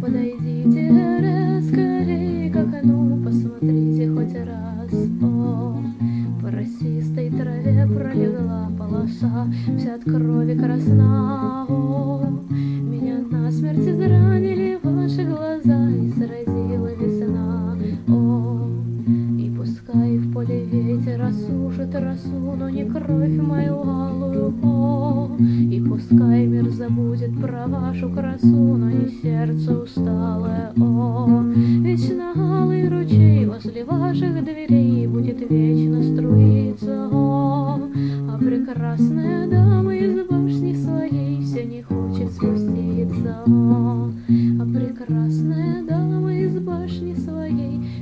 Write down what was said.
Подойдите скорее к окну, посмотрите хоть раз. О, по росистой траве пролегла полоса, вся от крови красна. О, меня насмерть изранили ваши глаза, и сразила весна. О, и пускай в поле ветер осушит росу, но не кровь мою алую. О, и пускай мир забудет про вашу красу, но не сердце усталое. О, вечно алый ручей возле ваших дверей будет вечно струиться. О, а прекрасная дама из башни своей все не хочет спуститься. О, а прекрасная дама из башни своей